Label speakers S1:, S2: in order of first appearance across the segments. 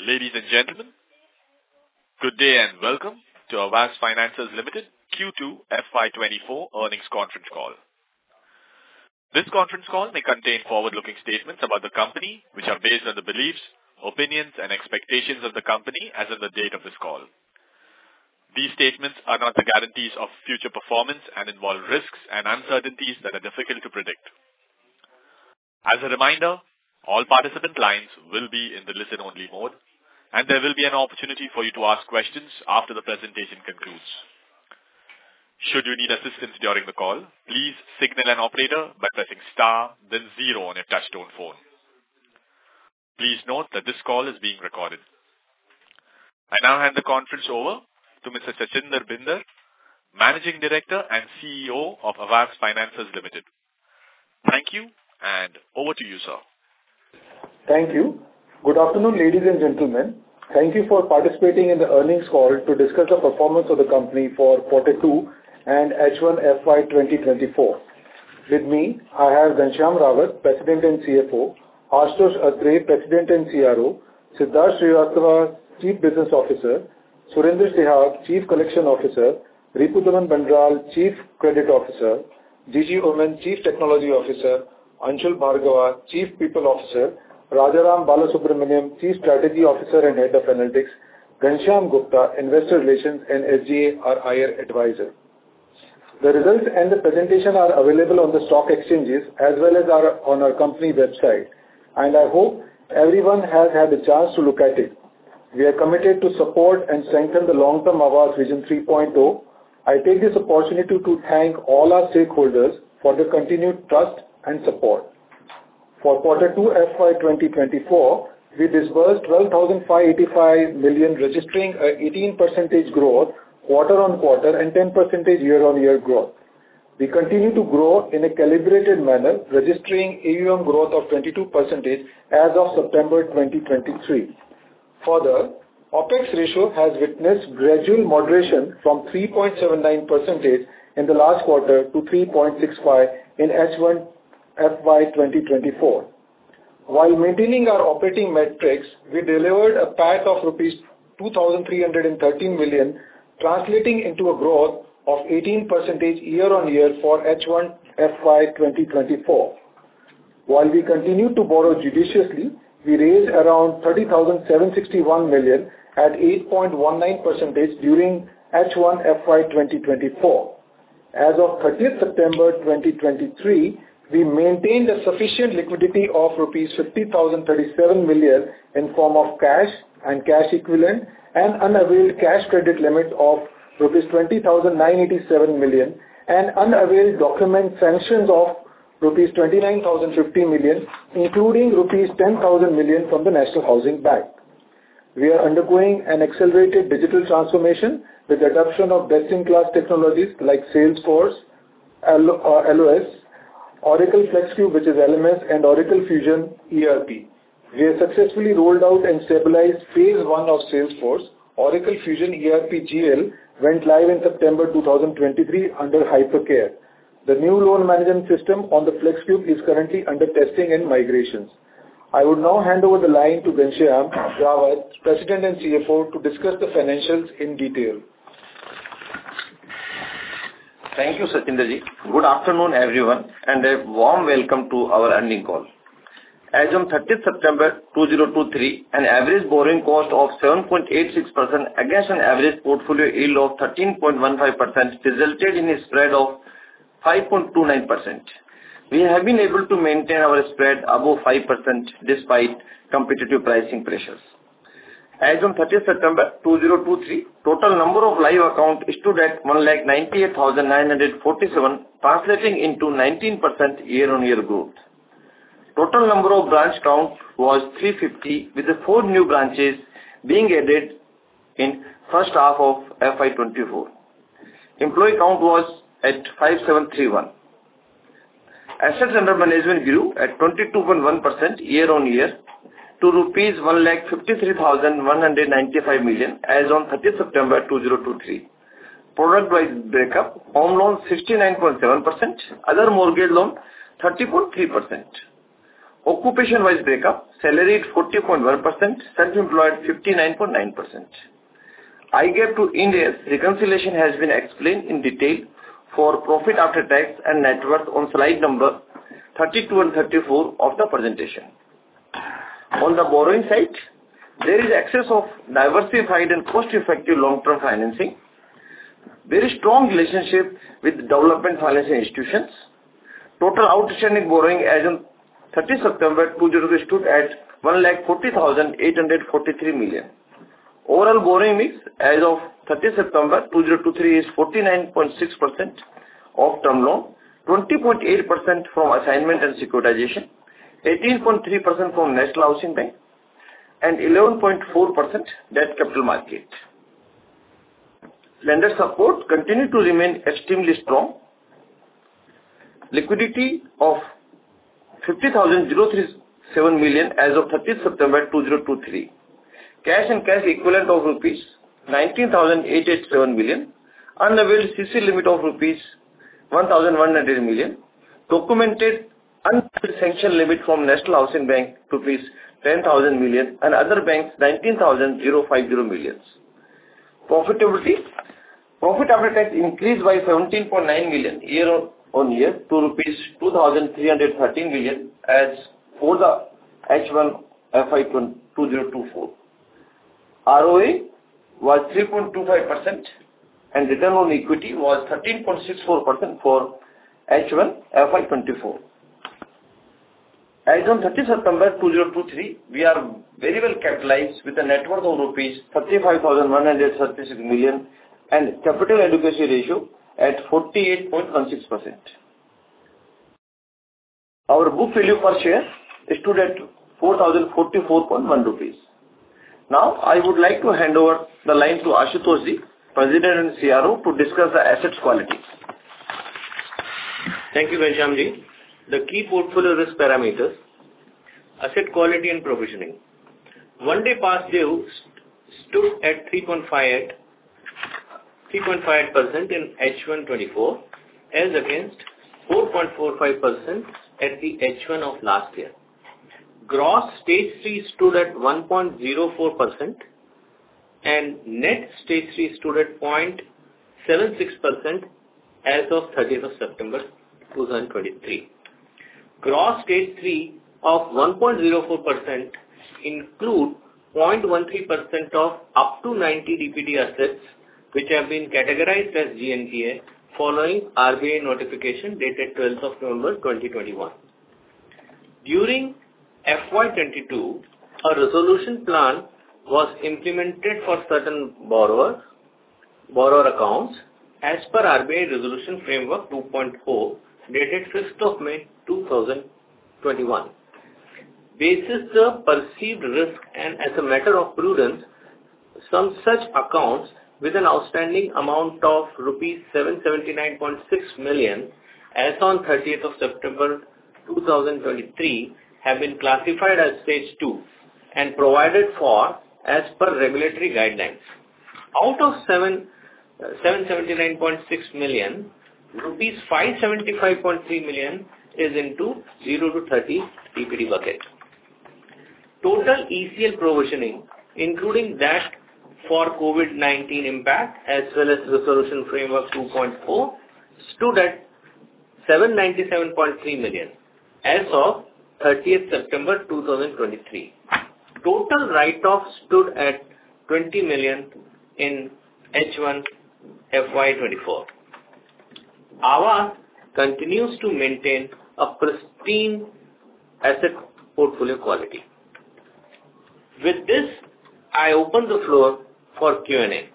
S1: Ladies and gentlemen, good day and welcome to Aavas Financiers Limited Q2 FY24 earnings conference call. This conference call may contain forward-looking statements about the company, which are based on the beliefs, opinions, and expectations of the company as of the date of this call. These statements are not the guarantees of future performance and involve risks and uncertainties that are difficult to predict. As a reminder, all participant lines will be in the listen-only mode, and there will be an opportunity for you to ask questions after the presentation concludes. Should you need assistance during the call, please signal an operator by pressing star, then 0 on your touchtone phone. Please note that this call is being recorded. I now hand the conference over to Mr. Sachinder Bhinder, Managing Director and CEO of Aavas Financiers Limited. Thank you, and over to you, sir.
S2: Thank you. Good afternoon, ladies and gentlemen. Thank you for participating in the earnings call to discuss the performance of the company for Q2 and H1 FY 2024. With me, I have Ghanshyam Rawat, President and CFO, Ashutosh Atre, President and CRO, Siddharth Srivastava, Chief Business Officer, Surendra Sihag, Chief Collection Officer, Ripudaman Bandral, Chief Credit Officer, Gigi Oommen, Chief Technology Officer, Anshul Bhargava, Chief People Officer, Rajaram Balasubramaniam, Chief Strategy Officer and Head of Analytics, Ghanshyam Gupta, Investor Relations and SGA, our IR Advisor. The results and the presentation are available on the stock exchanges as well as on our company website, and I hope everyone has had a chance to look at it. We are committed to support and strengthen the long-term Aavas Vision 3.0. I take this opportunity to thank all our stakeholders for their continued trust and support. For Q2 FY 2024, we disbursed 12,585 million, registering a 18% growth quarter-on-quarter and 10% year-on-year growth. We continue to grow in a calibrated manner, registering AUM growth of 22% as of September 2023. Further, OPEX ratio has witnessed gradual moderation from 3.79% in the last quarter to 3.65% in H1 FY 2024. While maintaining our operating metrics, we delivered a PAT of rupees 2,313 million, translating into a growth of 18% year-on-year for H1 FY 2024. While we continue to borrow judiciously, we raised around 30,761 million at 8.19% during H1 FY 2024. As of 30th September 2023, we maintained a sufficient liquidity of rupees 50,037 million in form of cash and cash equivalent and unavailed cash credit limit of rupees 20,987 million and unavailed document sanctions of rupees 29,050 million, including rupees 10,000 million from the National Housing Bank. We are undergoing an accelerated digital transformation with the adoption of best-in-class technologies like Salesforce, LOS, Oracle FlexCube, which is LMS, and Oracle Fusion ERP. We have successfully rolled out and stabilized phase 1 of Salesforce. Oracle Fusion ERP GL went live in September 2023 under hypercare. The new loan management system on the FlexCube is currently under testing and migrations. I would now hand over the line to Ghanshyam Rawat, President and CFO, to discuss the financials in detail.
S3: Thank you, Sachinderji. Good afternoon, everyone, and a warm welcome to our earnings call. As on 30th September 2023, an average borrowing cost of 7.86% against an average portfolio yield of 13.15% resulted in a spread of 5.29%. We have been able to maintain our spread above 5% despite competitive pricing pressures. As on 30th September 2023, total number of live accounts stood at 198,947, translating into 19% year-on-year growth. Total number of branch count was 350, with the 4 new branches being added in first half of FY24. Employee count was at 5731. Assets under management grew at 22.1% year-on-year to rupees 1,53,195 million as on 30th September 2023. Product-wise breakup: home loan 69.7%, other mortgage loan 30.3%. Occupation-wise breakup, salaried 40.1%, self-employed 59.9%. IGAAP to Ind AS reconciliation has been explained in detail for profit after tax and net worth on slide number 32 and 34 of the presentation. On the borrowing side, there is access of diversified and cost-effective long-term financing. There is strong relationship with development financing institutions. Total outstanding borrowing as on 30 September 2023 stood at 1,40,843 million. Overall borrowing mix as of 30 September 2023 is 49.6% of term loan, 20.8% from assignment and securitization, 18.3% from National Housing Bank, and 11.4% debt capital market. Lender support continued to remain extremely strong. Liquidity of 50,037 million as of 30 September 2023. Cash and cash equivalent of rupees 19,887 million. Unavailed CC limit of rupees 1,100 million. Documented unavailed sanction limit from National Housing Bank rupees 10,000 million and other banks 19,050 million. Profitability. Profit after tax increased by 17.9 million year-on-year to rupees 2,313 million as for the H1 FY 2024. ROA was 3.25% and return on equity was 13.64% for H1 FY 24. As on 30 September 2023, we are very well capitalized with a net worth of rupees 35,136 million and capital adequacy ratio at 48.16%. Our book value per share stood at 4,044.1 rupees. Now, I would like to hand over the line to Ashutosh Ji, President and CRO, to discuss the assets quality.
S4: Thank you, Ghanshyam Ji. The key portfolio risk parameters, asset quality and provisioning. One day past due stood at 3.58% in H1 24 as against 4.45% at the H1 of last year. Gross stage 3 stood at 1.04% and net stage 3 stood at 0.76% as of 30th of September 2023. Gross stage 3 of 1.04% include 0.13% of up to 90 DPD assets which have been categorized as GNPA following RBI notification dated 12th of November 2021. During FY22, a resolution plan was implemented for certain borrower accounts as per RBI Resolution Framework 2.0 dated 5th of May 2021. Basis the perceived risk and as a matter of prudence, some such accounts with an outstanding amount of rupees 779.6 million as on 30th of September 2023 have been classified as stage 2 and provided for as per regulatory guidelines. Out of 779.6 million, rupees 575.3 million is into 0 to 30 DPD bucket. Total ECL provisioning, including that for COVID-19 impact as well as Resolution Framework 2.0, stood at 797.3 million as of 30th September 2023. Total write-off stood at 20 million in H1 FY24. Aavas continues to maintain a pristine asset portfolio quality. With this, I open the floor for Q&A.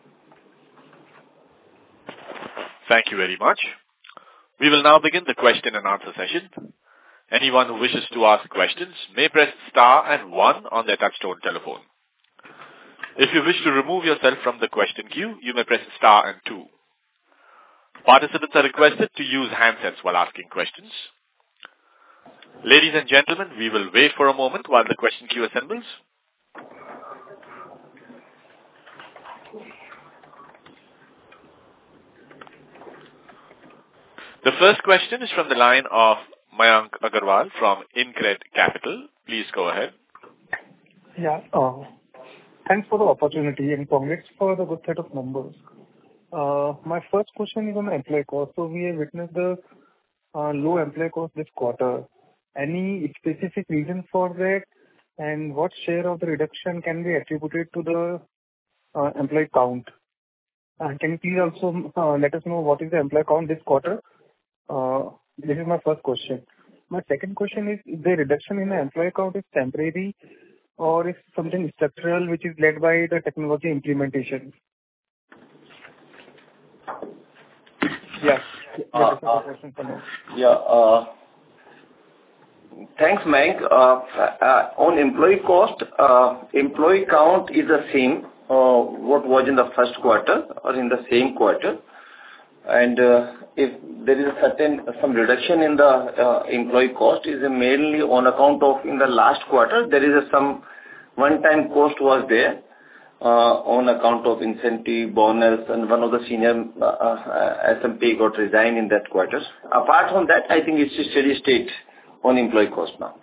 S1: Thank you very much. We will now begin the question and answer session. Anyone who wishes to ask questions may press star and 1 on their touchtone telephone. If you wish to remove yourself from the question queue, you may press star and 2. Participants are requested to use handsets while asking questions. Ladies and gentlemen, we will wait for a moment while the question queue assembles. The first question is from the line of Mayank Agarwal from InCred Capital. Please go ahead.
S5: Yeah. Thanks for the opportunity and congrats for the good set of numbers. My first question is on the employee cost. So we have witnessed the low employee cost this quarter. Any specific reason for that? And what share of the reduction can be attributed to the employee count? And can you please also let us know what is the employee count this quarter? This is my first question. My second question is, if the reduction in the employee count is temporary or is something structural which is led by the technology implementation? Yeah. That is the question for now.
S3: Yeah. Thanks, Mayank. On employee cost, employee count is the same what was in the first quarter or in the same quarter. And if there is some reduction in the employee cost, is mainly on account of in the last quarter there is some one-time cost was there on account of incentive bonus, and one of the senior SMP got resigned in that quarter. Apart from that, I think it's a steady state on employee cost now.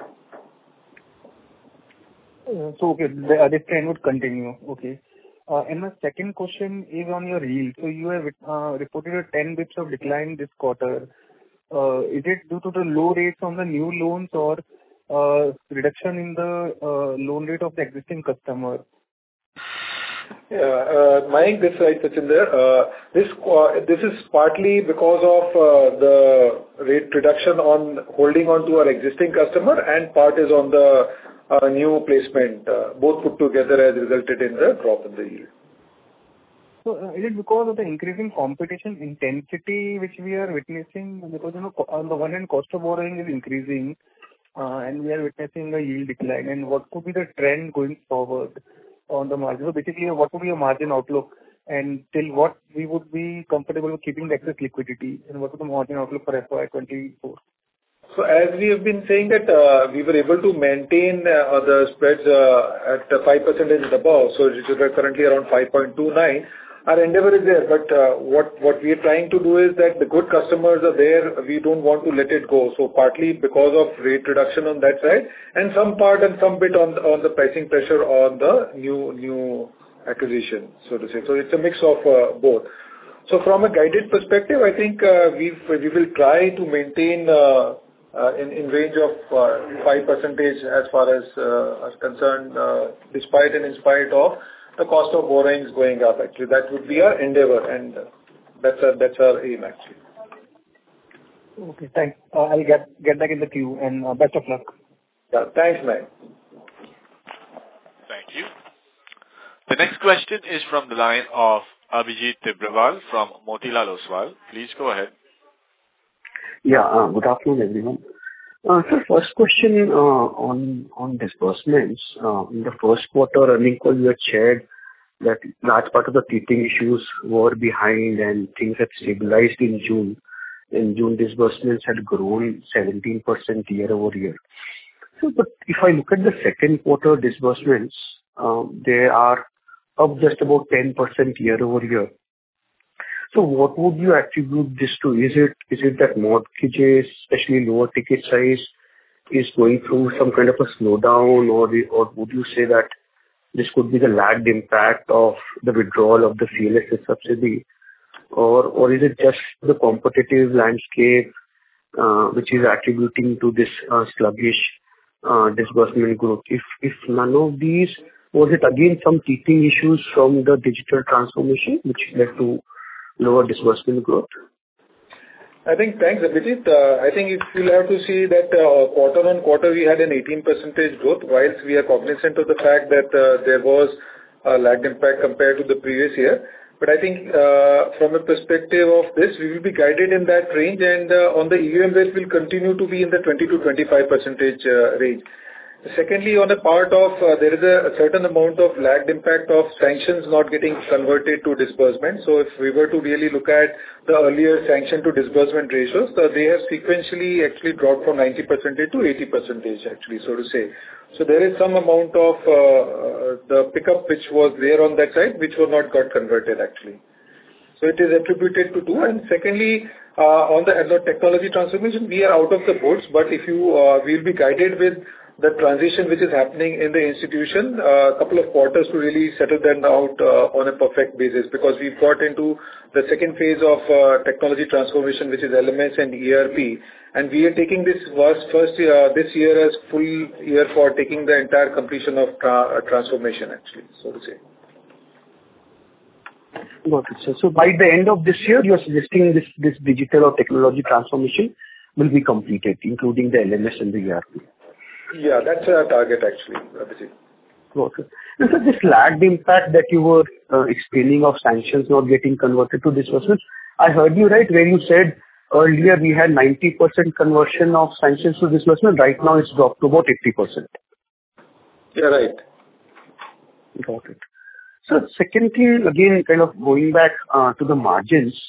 S5: So okay, this trend would continue. Okay. And my second question is on your yield. So you have reported a 10 bits of decline this quarter. Is it due to the low rates on the new loans or reduction in the loan rate of the existing customer?
S2: Yeah, Mayank, this is Sachinder. This is partly because of the rate reduction on holding on to our existing customer, and part is on the new placement. Both put together has resulted in the drop in the yield.
S5: So is it because of the increasing competition intensity which we are witnessing? Because on the one hand, cost of borrowing is increasing, and we are witnessing a yield decline. And what could be the trend going forward on the margin? So basically, what would be a margin outlook, and till what we would be comfortable with keeping the excess liquidity, and what is the margin outlook for FY24?
S2: So as we have been saying that we were able to maintain the spreads at 5% and above, so it is currently around 5.29. Our endeavor is there, but what we are trying to do is that the good customers are there, we don't want to let it go. So partly because of rate reduction on that side, and some part and some bit on the pricing pressure on the new acquisition, so to say. So it's a mix of both. So from a guided perspective, I think we will try to maintain in range of 5% as far as concerned, despite and in spite of the cost of borrowings going up. Actually, that would be our endeavor, and that's our aim actually.
S5: Okay, thanks. I'll get back in the queue, and best of luck.
S2: Yeah, thanks, man.
S1: Thank you. The next question is from the line of Abhijit Tibrewal from Motilal Oswal. Please go ahead.
S6: Yeah, good afternoon, everyone. So first question on disbursements. In the first quarter earnings call, you had shared that large part of the teething issues were behind and things had stabilized in June. In June, disbursements had grown 17% year over year. So, but if I look at the second quarter disbursements, they are up just about 10% year over year. So what would you attribute this to? Is it that mortgages, especially lower ticket size, is going through some kind of a slowdown, or would you say that this could be the lagged impact of the withdrawal of the CLSS subsidy, or is it just the competitive landscape which is attributing to this sluggish disbursement growth? If none of these, was it again some teething issues from the digital transformation which led to lower disbursement growth?
S2: I think, thanks, Abhijit. I think if you'll have to see that quarter on quarter we had an 18% growth, whilst we are cognizant of the fact that there was a lagged impact compared to the previous year. But I think from a perspective of this, we will be guided in that range, and on the EUM rate will continue to be in the 20 to 25% range. Secondly, on the part of, there is a certain amount of lagged impact of sanctions not getting converted to disbursement. So if we were to really look at the earlier sanction to disbursement ratios, they have sequentially actually dropped from 90% to 80% actually, so to say. So there is some amount of the pickup which was there on that side, which was not got converted actually. So it is attributed to two. And secondly, On the technology transformation, we are out of the woods, but if you we'll be guided with the transition which is happening in the institution, a couple of quarters to really settle them out on a perfect basis, because we've got into the second phase of technology transformation, which is LMS and ERP, and we are taking this first year, this year as full year for taking the entire completion of transformation, actually, so to say.
S6: Got it, sir. So by the end of this year, you are suggesting this digital or technology transformation will be completed, including the LMS and the ERP?
S2: Yeah, that's our target, actually, Abhijit.
S6: Okay. And so this lagged impact that you were explaining of sanctions not getting converted to disbursements, I heard you right, where you said earlier we had 90% conversion of sanctions to disbursement. Right now, it's dropped to about 80%.
S2: Yeah, right.
S6: Got it. So second thing, again, kind of going back to the margins,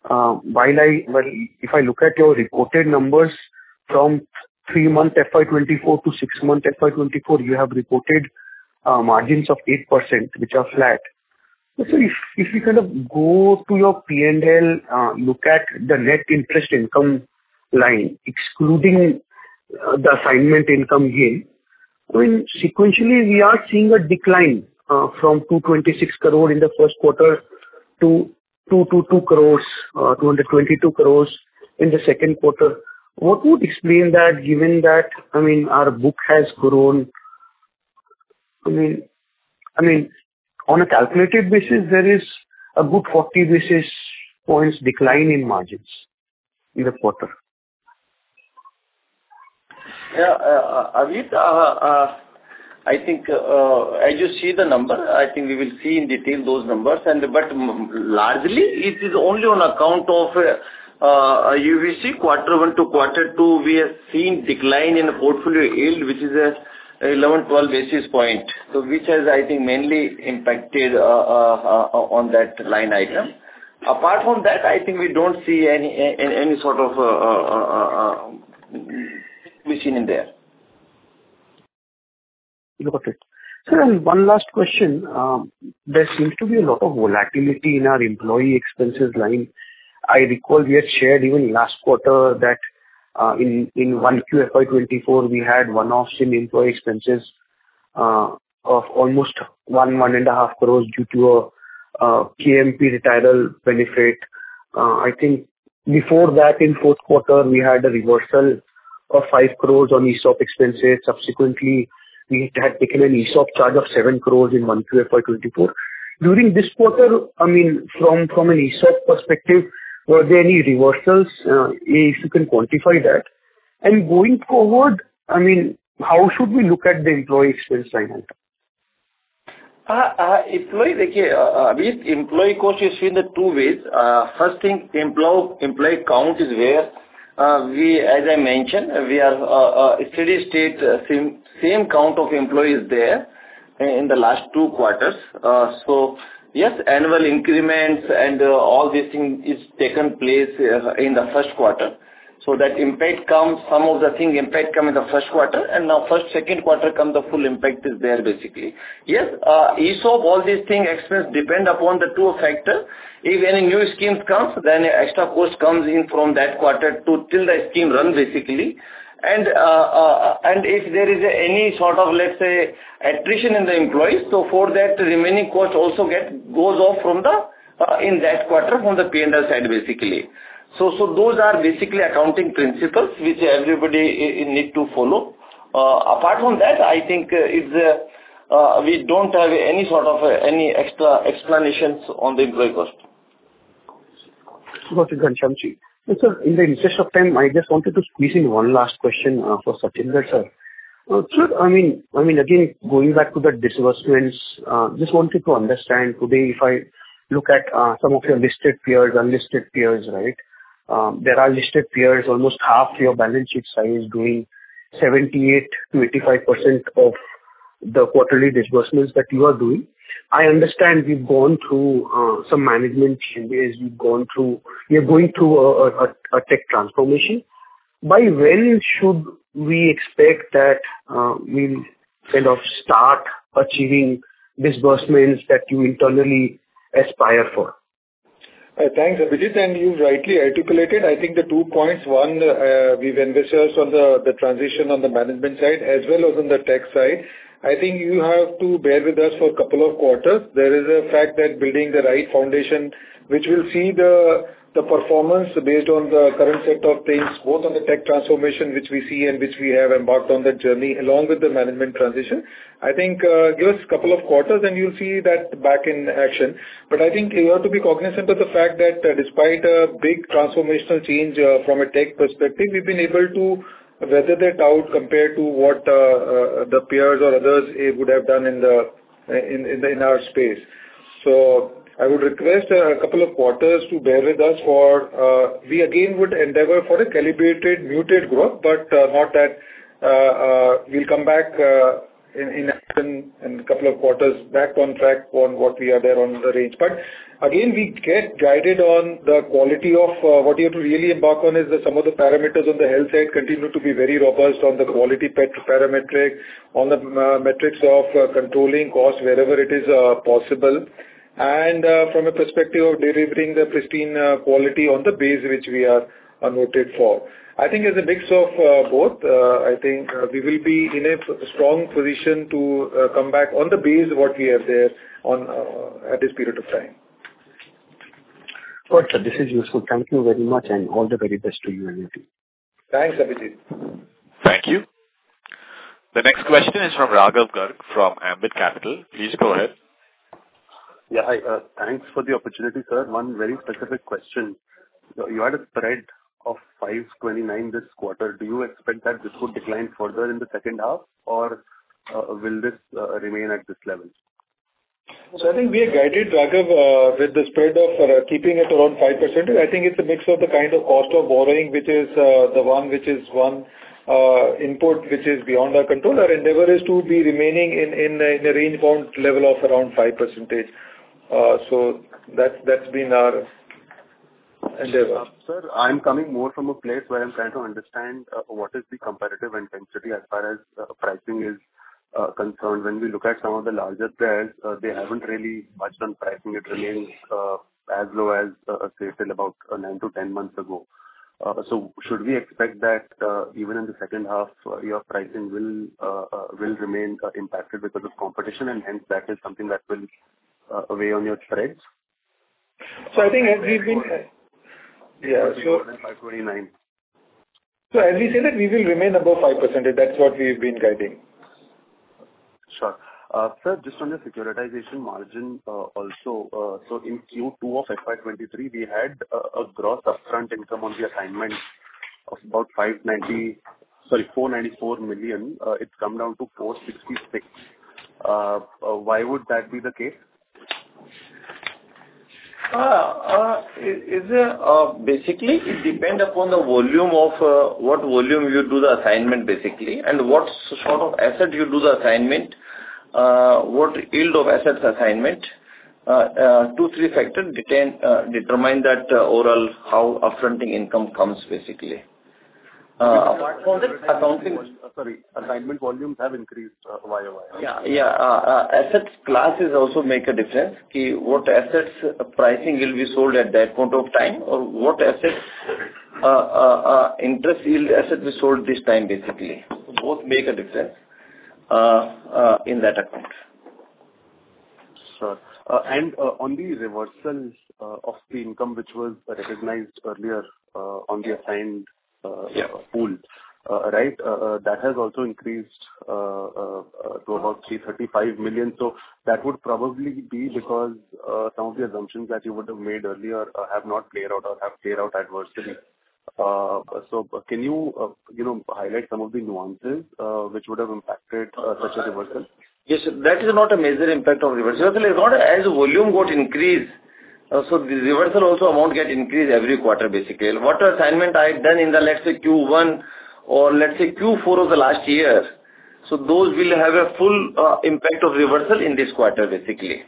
S6: if I look at your reported numbers from 3-month FY24 to 6-month FY24, you have reported margins of 8%, which are flat. So if you kind of go to your P&L, look at the net interest income line, excluding the assignment income gain, I mean, sequentially, we are seeing a decline from 226 crore in the first quarter to 222 crores, 222 crores in the second quarter. What would explain that, given that, I mean, our book has grown? I mean, on a calculated basis, there is a good 40 basis points decline in margins in the quarter.
S3: Yeah, Avit, I think as you see the number, I think we will see in detail those numbers. But largely, it is only on account of you will see quarter 1 to quarter 2, we have seen decline in the portfolio yield, which is 11-12 basis point, so which has, I think, mainly impacted on that line item. Apart from that, I think we don't see any sort of machine in there.
S6: Got it. Sir, and one last question. There seems to be a lot of volatility in our employee expenses line. I recall we had shared even last quarter that in 1Q FY24, we had one-offs in employee expenses of almost 1.5 crores due to a KMP retiral benefit. I think before that, in fourth quarter, we had a reversal of 5 crores on ESOP expenses. Subsequently, we had taken an ESOP charge of 7 crores in 1Q FY24. During this quarter, I mean, from an ESOP perspective, were there any reversals? If you can quantify that. And going forward, I mean, how should we look at the employee expense line item?
S3: Employee cost is in the two ways. First thing, employee count is where we, as I mentioned, we are steady state, same count of employees there in the last 2 quarters. So yes, annual increments and all these things is taken place in the first quarter. So that impact comes, some of the thing impact come in the first quarter, and now second quarter come, the full impact is there basically. Yes, ESOP, all these things expense depend upon the 2 factors. If any new schemes comes, then extra cost comes in from that quarter to till the scheme run basically. And if there is any sort of, let's say, attrition in the employees, so for that the remaining cost also goes off from the in that quarter from the P&L side basically. So those are basically accounting principles which everybody need to follow. Apart from that, I think we don't have any sort of any extra explanations on the employee cost.
S6: Got it, Ghanshyamji. Sir, in the interest of time, I just wanted to squeeze in one last question for Sachinder sir. Sir, I mean, again, going back to the disbursements, just wanted to understand today, if I look at some of your listed peers, unlisted peers, right? There are listed peers, almost half your balance sheet size, doing 78 to 85% of the quarterly disbursements that you are doing. I understand we've gone through some management changes. We are going through a tech transformation. By when should we expect that we'll kind of start achieving disbursements that you internally aspire for?
S2: Thanks, Abhijit, and you rightly articulated. I think the 2 points. One, we've envisaged on the transition on the management side as well as on the tech side. I think you have to bear with us for a couple of quarters. There is a fact that building the right foundation, which will see the performance based on the current set of things, both on the tech transformation, which we see and which we have embarked on that journey, along with the management transition. I think, give us a couple of quarters and you'll see that back in action. But I think you have to be cognizant of the fact that, despite a big transformational change, from a tech perspective, we've been able to weather that out compared to what the peers or others would have done in our space. So I would request a couple of quarters to bear with us for, we again would endeavor for a calibrated, muted growth, but not that we'll come back in a couple of quarters back on track on what we are there on the range. But again, we get guided on the quality of what you have to really embark on is that some of the parameters on the health side continue to be very robust on the quality parametric, on the metrics of controlling costs wherever it is possible. And from a perspective of delivering the pristine quality on the base which we are noted for. I think as a mix of both, I think we will be in a strong position to come back on the base what we have there on at this period of time.
S6: Good, sir. This is useful. Thank you very much, and all the very best to you and your team.
S2: Thanks, Abhijit.
S1: Thank you. The next question is from Raghav Garg from Ambit Capital. Please go ahead.
S7: Yeah, hi. Thanks for the opportunity, sir. One very specific question. You had a spread of 529 this quarter. Do you expect that this would decline further in the second half, or will this remain at this level?
S2: So I think we are guided, Raghav, with the spread of keeping it around 5%. I think it's a mix of the kind of cost of borrowing, which is the one input which is beyond our control. Our endeavor is to be remaining in a range bound level of around 5%. So that's been our endeavor.
S7: Sir, I'm coming more from a place where I'm trying to understand what is the competitive intensity as far as pricing is concerned. When we look at some of the larger players, they haven't really budged on pricing. It remains as low as say till about 9 to 10 months ago. So should we expect that even in the second half, your pricing will remain impacted because of competition, and hence that is something that will weigh on your spreads?
S2: So I think as we've been,
S7: more than 529.
S2: So as we say that we will remain above 5%. That's what we've been guiding.
S7: Sure. Sir, just on the securitization margin, also, so in Q2 of FY23, we had a gross upfront income on the assignment of about 494 million. It's come down to 466. Why would that be the case?
S3: Basically, it depends upon the volume of what volume you do the assignment basically, and what sort of asset you do the assignment, what yield of assets assignment. 2-3 factors determine that overall how upfronting income comes basically. Apart from that, accounting.
S7: Sorry, assignment volumes have increased YOY.
S3: Assets classes also make a difference. What assets pricing will be sold at that point of time, or what assets interest yield asset we sold this time basically. Both make a difference in that account.
S7: Sure. And on the reversals of the income which was recognized earlier on the assigned pool, right? That has also increased to about 335 million. So that would probably be because some of the assumptions that you would have made earlier have not played out or have played out adversely. So can you highlight some of the nuances which would have impacted such a reversal?
S3: Yes, that is not a major impact of reversal. Reversal is not as volume got increased. So the reversal also amount get increased every quarter basically. What assignment I had done in the, let's say, Q1 or let's say Q4 of the last year, so those will have a full impact of reversal in this quarter basically.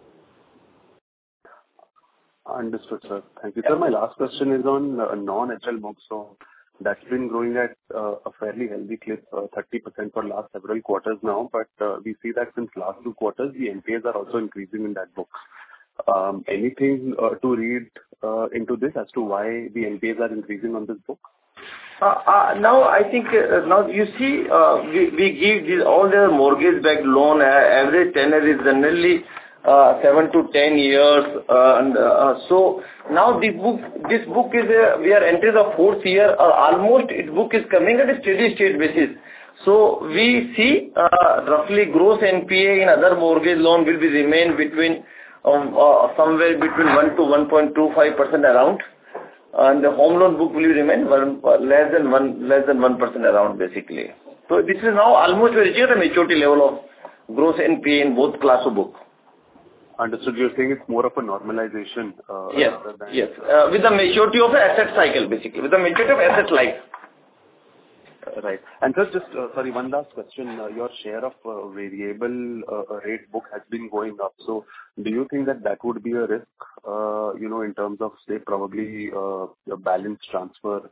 S7: Understood, sir. Thank you. Sir, my last question is on non-HL book. So that's been growing at a fairly healthy clip, 30% for last several quarters now. But we see that since last 2 quarters, the NPAs are also increasing in that book. Anything to read into this as to why the NPAs are increasing on this book?
S3: Now, I think, now you see, we give this, all the mortgage-backed loan, average tenure is generally 7 to 10 years. So now this book is, we are entering the fourth year, almost its book is coming at a steady state basis. So we see roughly gross NPA in other mortgage loan will be remain between somewhere between 1 to 1.25% around. And the home loan book will remain less than 1% around, basically. So this is now almost reaching the maturity level of gross NPA in both class of book.
S7: Understood. You're saying it's more of a normalization.
S3: Yes.
S7: Rather than...
S3: Yes. With the maturity of the asset cycle, basically. With the maturity of asset life.
S7: Right. And sir, just sorry, one last question. Your share of variable rate book has been going up. So, do you think that would be a risk? In terms of, say, probably your balance transfer.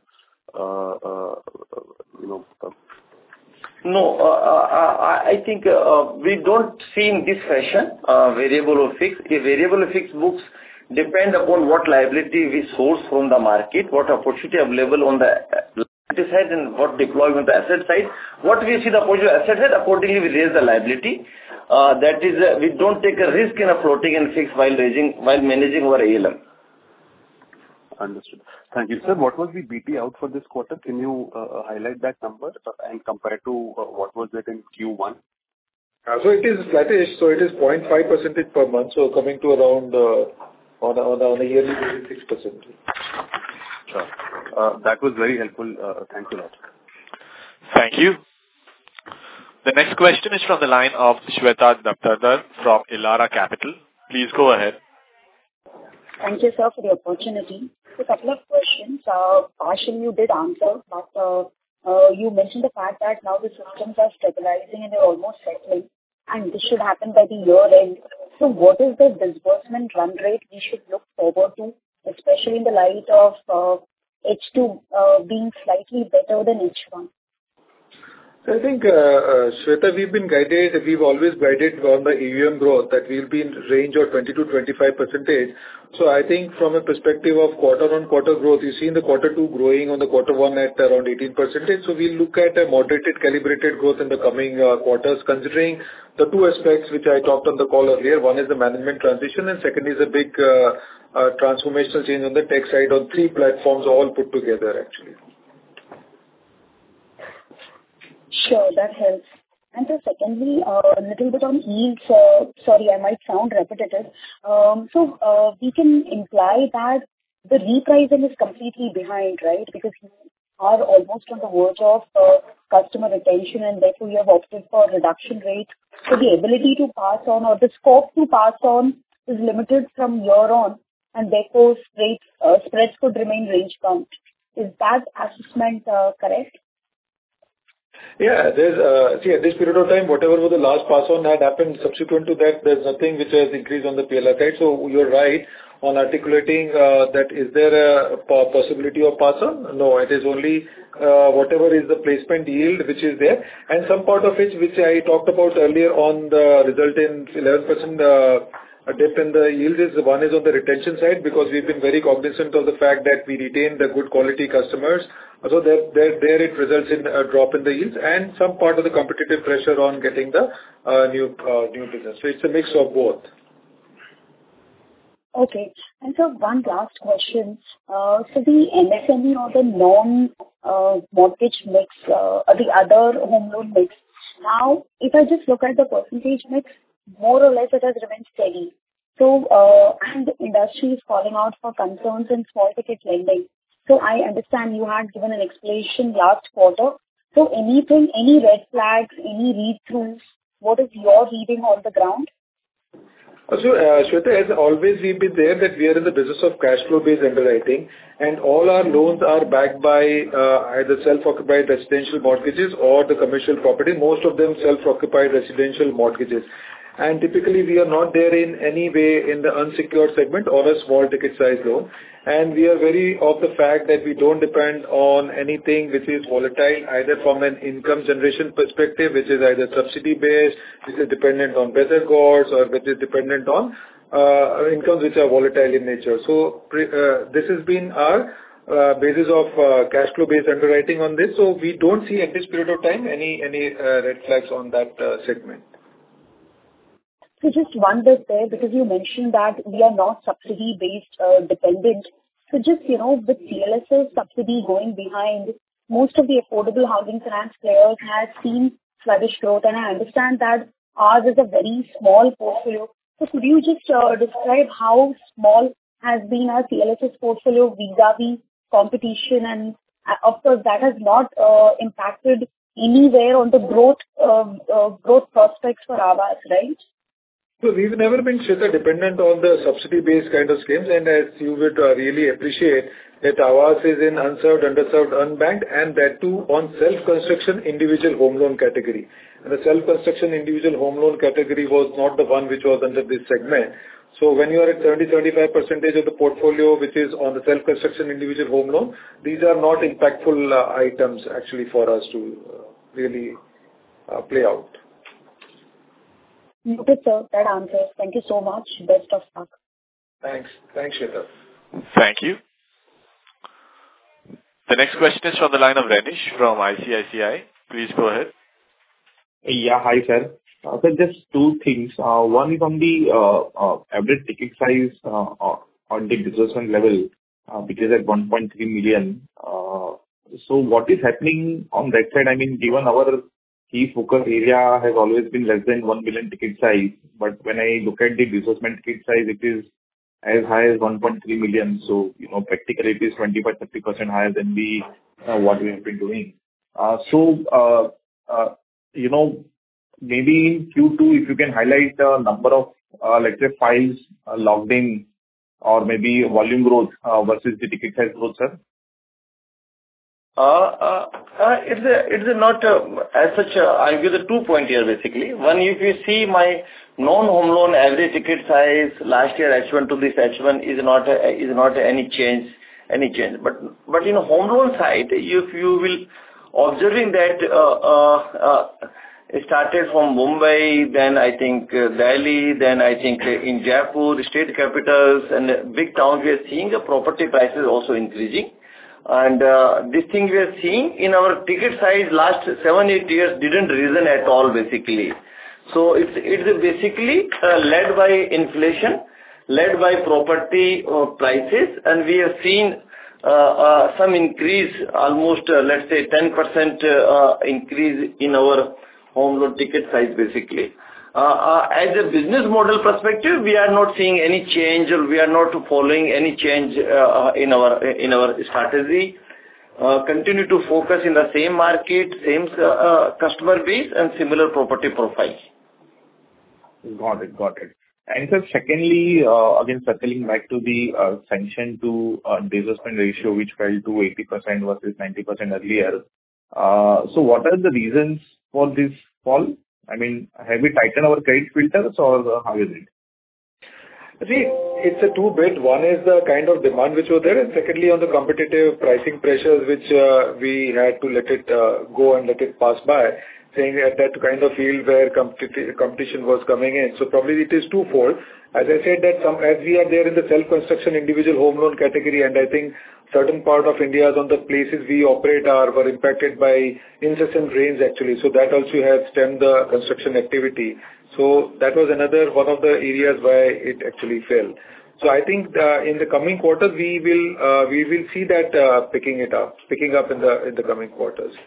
S3: No, I think we don't see in this fashion variable or fixed. If variable or fixed books depend upon what liability we source from the market, what opportunity available on the liability side and what deployment on the asset side. What we see the opportunity asset side, accordingly we raise the liability. That is, we don't take a risk in a floating and fixed while managing our ALM.
S7: Understood. Thank you. Sir, what was the BT out for this quarter? Can you highlight that number and compare to what was it in Q1?
S2: So it is flattish, so it is 0.5% per month, so coming to around on a yearly basis 6%.
S7: Sure. That was very helpful. Thank you a lot.
S1: Thank you. The next question is from the line of Shweta Daptardar from Elara Capital. Please go ahead.
S8: Thank you, sir, for the opportunity. A couple of questions. Partially you did answer, but you mentioned the fact that now the systems are stabilizing and they're almost settling, and this should happen by the year end. So what is the disbursement run rate we should look forward to, especially in the light of H2 being slightly better than H1?
S2: I think, Shweta, we've always guided on the AUM growth that we'll be in range of 20 to 25%. So I think from a perspective of quarter-on-quarter growth, you've seen the quarter two growing on the quarter one at around 18%. So we'll look at a moderated, calibrated growth in the coming quarters, considering the two aspects which I talked on the call earlier. One is the management transition, and second is a big transformational change on the tech side on 3 platforms all put together, actually.
S8: Sure, that helps. And so secondly, a little bit on yields. Sorry, I might sound repetitive. So we can imply that the repricing is completely behind, right? Because you are almost on the verge of customer retention, and therefore you have opted for reduction rate. So the ability to pass on or the scope to pass on is limited from year on, and therefore spreads could remain range bound. Is that assessment correct?
S2: Yeah, there's at this period of time, whatever was the last pass on had happened subsequent to that, there's nothing which has increased on the PLR side. So you're right on articulating that is there a possibility of pass on? No, it is only whatever is the placement yield which is there, and some part of it which I talked about earlier on the result in 11% a dip in the yield is one is on the retention side, because we've been very cognizant of the fact that we retain the good quality customers. So there it results in a drop in the yields and some part of the competitive pressure on getting the new business. So it's a mix of both.
S8: Okay. And so one last question. So the MSME or the non-mortgage mix, the other home loan mix. Now, if I just look at the percentage mix, more or less it has remained steady. So, and the industry is calling out for concerns in small ticket lending. So I understand you had given an explanation last quarter. So anything, any red flags, any read-throughs, what is your reading on the ground?
S2: So, Shweta, as always, we've been there that we are in the business of cash flow-based underwriting, and all our loans are backed by either self-occupied residential mortgages or the commercial property, most of them self-occupied residential mortgages. And typically, we are not there in any way in the unsecured segment or a small ticket size loan. And we are very of the fact that we don't depend on anything which is volatile, either from an income generation perspective, which is either subsidy based, which is dependent on weather gods, or which is dependent on incomes which are volatile in nature. So this has been our basis of cash flow based underwriting on this. So we don't see at this period of time any red flags on that segment.
S8: So just one bit there, because you mentioned that we are not subsidy based dependent. So just, with CLSS subsidy going behind, most of the affordable housing finance players have seen sluggish growth, and I understand that ours is a very small portfolio. So could you just describe how small has been our CLSS portfolio vis-a-vis competition, and of course that has not impacted anywhere on the growth prospects for Aavas, right?
S2: So we've never been, Shweta, dependent on the subsidy-based kind of schemes, and as you would really appreciate that Aavas is in unserved, underserved, unbanked, and that too on self-construction individual home loan category. And the self-construction individual home loan category was not the one which was under this segment. So when you are at 70-75% of the portfolio which is on the self-construction individual home loan, these are not impactful items actually for us to really play out.
S8: Noted, sir. That answers. Thank you so much. Best of luck.
S2: Thanks. Thanks, Shweta.
S1: Thank you. The next question is from the line of Renish from ICICI. Please go ahead.
S9: Yeah, hi, sir. So just two things. One is on the average ticket size on the disbursement level, which is at 1.3 million. So what is happening on that side? I mean, given our key focus area has always been less than 1 million ticket size, but when I look at the disbursement ticket size, it is as high as 1.3 million. So, practically it is 25-30% higher than what we have been doing. Maybe in Q2, if you can highlight the number of, let's say, files logged in, or maybe volume growth versus the ticket size growth, sir.
S3: It's not as such. I'll give the 2 point here basically. One, if you see my non-home loan average ticket size last year H1 to this H1 is not any change. But in home loan side, if you will observing that it started from Mumbai, then I think Delhi, then I think in Jaipur, state capitals and big towns, we are seeing the property prices also increasing. And this thing we are seeing in our ticket size last 7-8 years didn't risen at all basically. So it's basically led by inflation, led by property prices, and we have seen some increase, almost let's say 10% increase in our home loan ticket size basically. As a business model perspective, we are not seeing any change, or we are not following any change in our strategy. Continue to focus in the same market, same customer base, and similar property profiles.
S9: Got it. And so secondly, again circling back to the sanction to disbursement ratio, which fell to 80% versus 90% earlier. So what are the reasons for this fall? I mean, have we tightened our credit filters, or how is it?
S2: See, it's a two-bit. One is the kind of demand which was there, and secondly on the competitive pricing pressures which we had to let it go and let it pass by, saying at that kind of field where competition was coming in. So probably it is twofold. As I said that as we are there in the self-construction individual home loan category, and I think certain part of India on the places we operate were impacted by incessant rains actually. So that also has stemmed the construction activity. So that was another one of the areas why it actually fell. So I think in the coming quarters we will see that picking up in the coming quarters.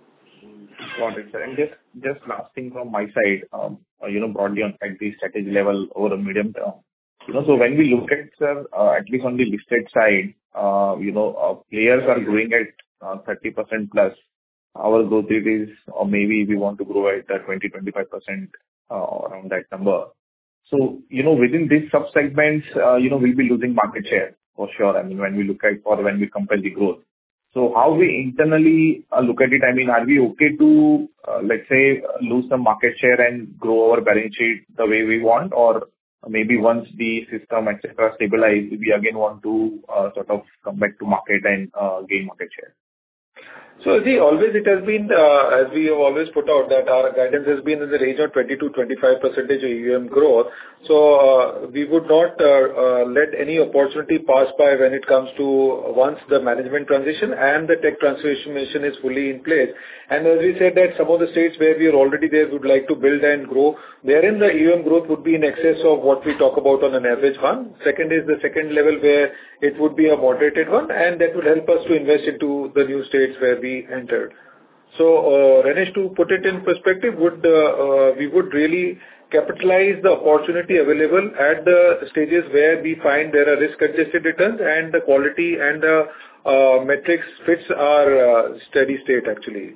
S9: Got it, sir. And just last thing from my side, broadly on at the strategy level over a medium term. So when we look at, sir, at least on the listed side, players are growing at 30% plus. Our growth rate is, or maybe we want to grow at 20-25% around that number. So, within these sub-segments, we'll be losing market share for sure. I mean, when we look at or when we compare the growth. So how we internally look at it, I mean, are we okay to, let's say, lose some market share and grow our balance sheet the way we want, or maybe once the system, etc., stabilize, we again want to sort of come back to market and gain market share?
S2: So see, always it has been, as we have always put out, that our guidance has been in the range of 20 to 25% AUM growth. So we would not let any opportunity pass by when it comes to once the management transition and the tech transformation is fully in place. And as we said that some of the states where we are already there would like to build and grow, therein the AUM growth would be in excess of what we talk about on an average one. Second is the second level where it would be a moderated one, and that would help us to invest into the new states where we entered. So, Renish, to put it in perspective, we would really capitalize the opportunity available at the stages where we find there are risk-adjusted returns and the quality and the metrics fits our steady state actually.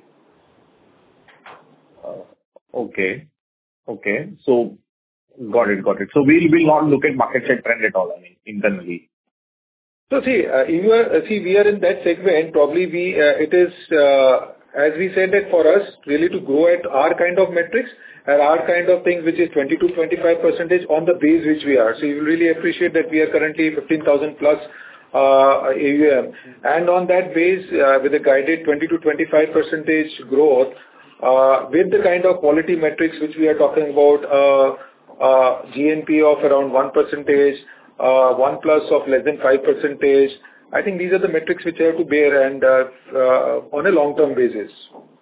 S9: Okay. So, got it. So, we will not look at market share trend at all, I mean, internally.
S2: So, we are in that segment. Probably it is, as we said that for us, really to grow at our kind of metrics and our kind of things, which is 20 to 25% on the base which we are. So, you will really appreciate that we are currently 15,000 plus AUM. And on that base, with a guided 20 to 25% growth, with the kind of quality metrics which we are talking about, GNP of around 1%, 1 plus of less than 5%. I think these are the metrics which I have to bear and on a long-term basis.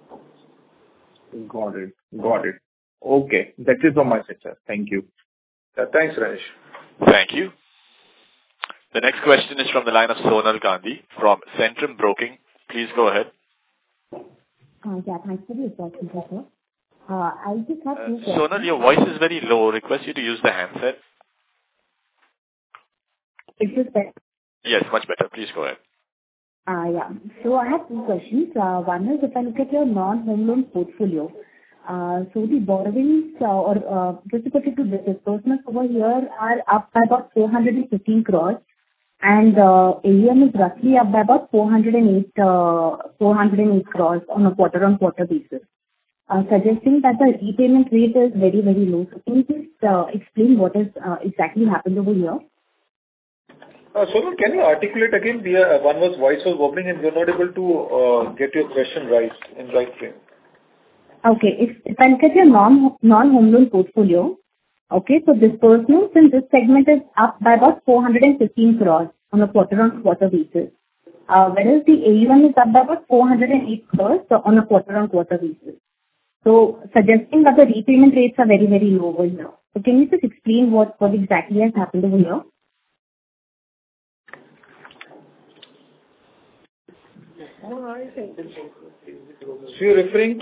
S9: Got it. Okay. That's it from my side, sir. Thank you.
S2: Thanks, Renish.
S1: Thank you. The next question is from the line of Sonal Gandhi from Centrum Broking. Please go ahead.
S10: Yeah, thanks for the opportunity, sir. I just have two questions.
S1: Sonal, your voice is very low. Request you to use the handset.
S10: Is this better?
S1: Yes, much better. Please go ahead.
S10: Yeah. So I have two questions. One is if I look at your non-home loan portfolio, so the borrowings or just to put it to disbursements over here are up by about 415 crores and AUM is roughly up by about 408 crores on a quarter-on-quarter basis, suggesting that the repayment rate is very, very low. So can you just explain what has exactly happened over here?
S2: Sonal, can you articulate again? Voice was wobbling and we are not able to get your question right in right frame.
S10: Okay. If I look at your non-home loan portfolio, okay, so disbursements in this segment is up by about 415 crores on a quarter-on-quarter basis. Whereas the AUM is up by about 408 crores on a quarter-on-quarter basis. So suggesting that the repayment rates are very, very low over here. So can you just explain what exactly has happened over here?
S2: So you're referring to...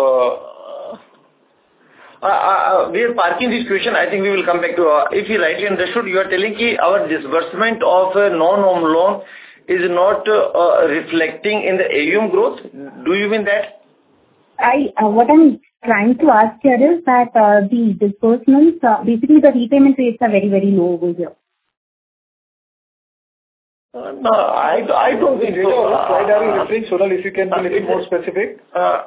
S3: we are parking this question. I think we will come back to... if you rightly understood, you are telling that our disbursement of non-home loan is not reflecting in the AUM growth. Do you mean that?
S10: What I'm trying to ask here is that the disbursements, basically the repayment rates are very, very low over here.
S3: No, I don't think so.
S2: Why are you referring, Sonal, if you can be a little more specific?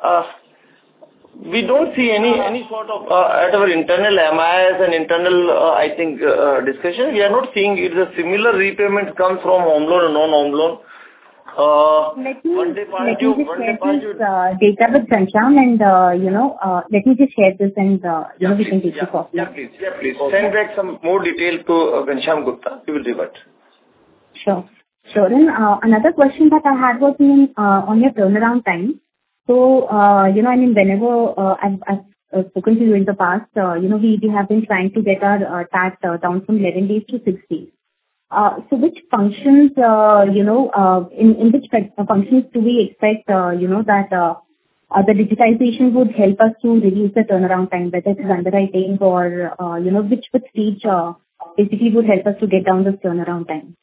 S3: We don't see any sort of, at our internal MIS and internal, discussion, we are not seeing it. The similar repayment comes from home loan and non-home loan.
S10: Let me just share this data with Ghanshyam and, let me just share this and, we can take it off.
S3: Yeah, please. Send back some more detail to Ghanshyam Gupta. He will revert.
S10: Sure. Then another question that I had was on your turnaround time. So, whenever I've spoken to you in the past, we have been trying to get our TAT down from 11 days to 6 days. So which functions, in which functions do we expect, that the digitization would help us to reduce the turnaround time, whether it is underwriting or, which stage basically would help us to get down this turnaround time?